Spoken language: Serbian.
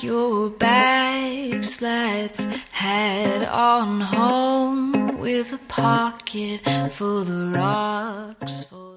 your bags. Let's head on home with a pocket full of rocks.